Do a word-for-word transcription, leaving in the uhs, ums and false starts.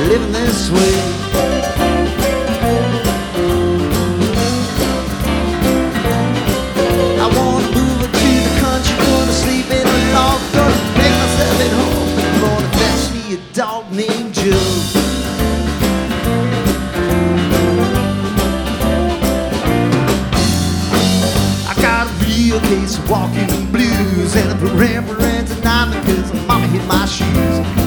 living this way. I wanna move to the country, gonna sleep in a log, gonna make myself at home, and gonna fetch me a dog named Joe. I got a real case of walking blues, and I put Rembrandt and diamond, cause mama hit my shoes.